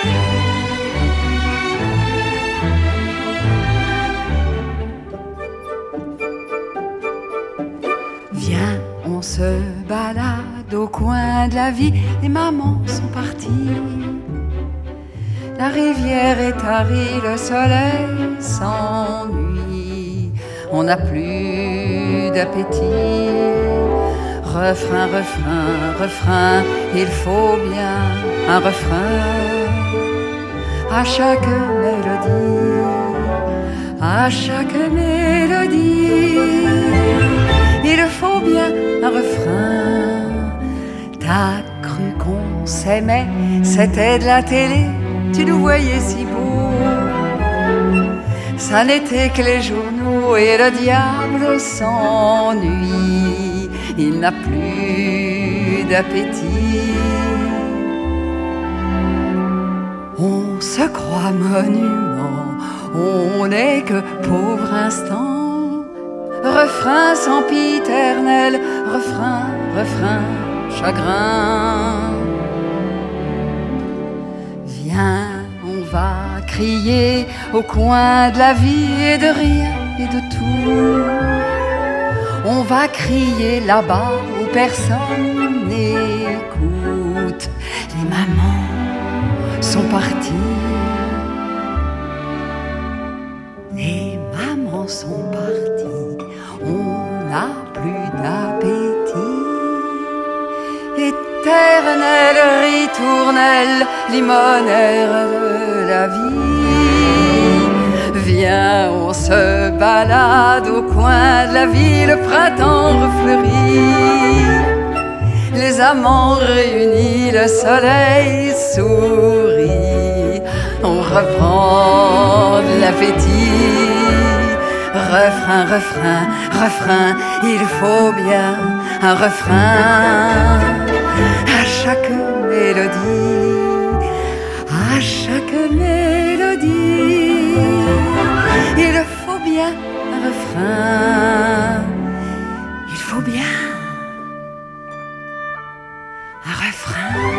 Viens, on se balade au coin de la vie, les mamans sont parties. La rivière est tarie, le soleil s'ennuie, on n'a plus d'appétit. Refrain, refrain, refrain, il faut bien un refrain à chaque mélodie, à chaque mélodie. Il faut bien un refrain. T'as cru qu'on s'aimait, c'était de la télé, tu nous voyais si beaux. Ça n'était que les journaux et le diable s'ennuie. Il n'a plus d'appétit. On se croit monument, on n'est que pauvre instant. Refrain sempiternel, refrain, refrain, chagrin. Viens, on va crier au coin de la vie et de rien et de tout. On va crier là-bas où personne n'écoute. Les mamans sont parties. Les mamans sont parties. On n'a plus d'appétit. Éternelle ritournelle, limonaire de la vie. Viens, on se balade au coin de la vie, le printemps refleurit. Les amants réunis, le soleil sourit. On reprend de l'appétit. Refrain, refrain, refrain, il faut bien un refrain à chaque mélodie, à chaque mélodie. Il faut bien un refrain, il faut bien un refrain.